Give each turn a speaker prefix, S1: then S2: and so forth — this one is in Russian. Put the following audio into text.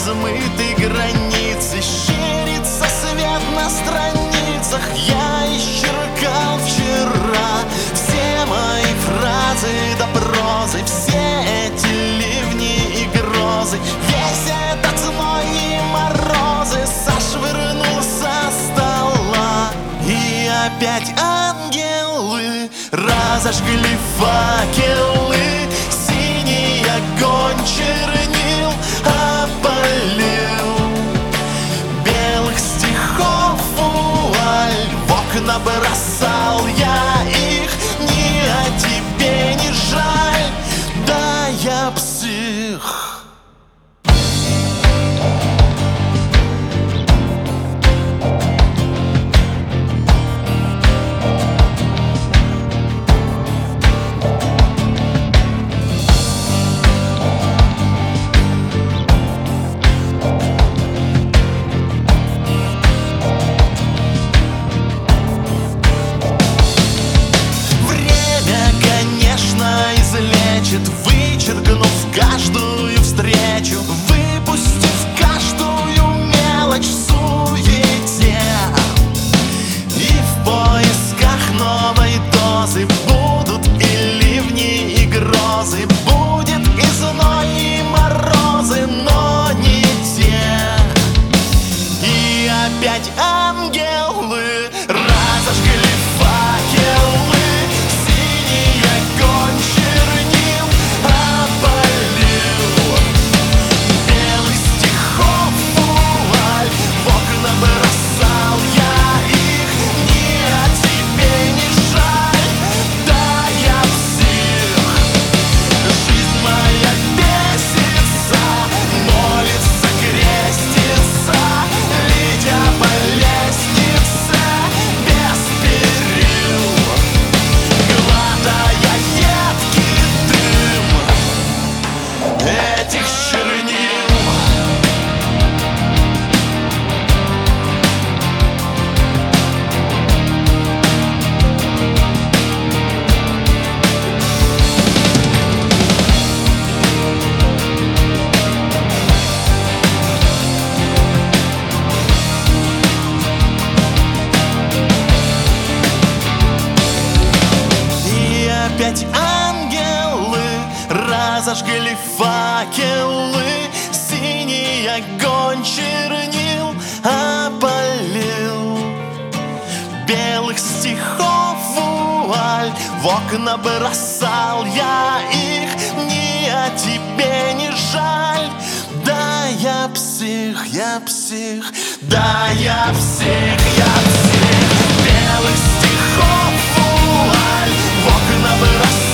S1: размыты границы, щерится свет на страницах. Я исчеркал вчера все мои фразы до прозы, все эти ливни и грозы, весь этот зной и морозы сошвырнул со стола. И опять ангелы разожгли факелы, синий огонь чернил опалил. Белых стихов вуаль в окна бросал я их. Ни о тебе не жаль, да я псих. Вычеркнув каждую встречу, выпустив каждую мелочь в суете, и в поисках новой дозы будут и ливни, и грозы, будет и зной, и морозы, но не те. И опять ангелы разожгли факелы, синий огонь чернил опалил. Белых стихов вуаль в окна бросал я их. Ни о тебе не жаль, да я псих. Жизнь моя бесится, молится, крестится, летя по лестнице без перил, глотая едкий дым этих чернил. И опять ангелы разожгли факелы, синий огонь чернил опалил. Белых стихов вуаль в окна бросал я их. Ни о тебе не жаль, да я псих, я псих, да я псих, я псих. Белых стихов вуаль в окна бросал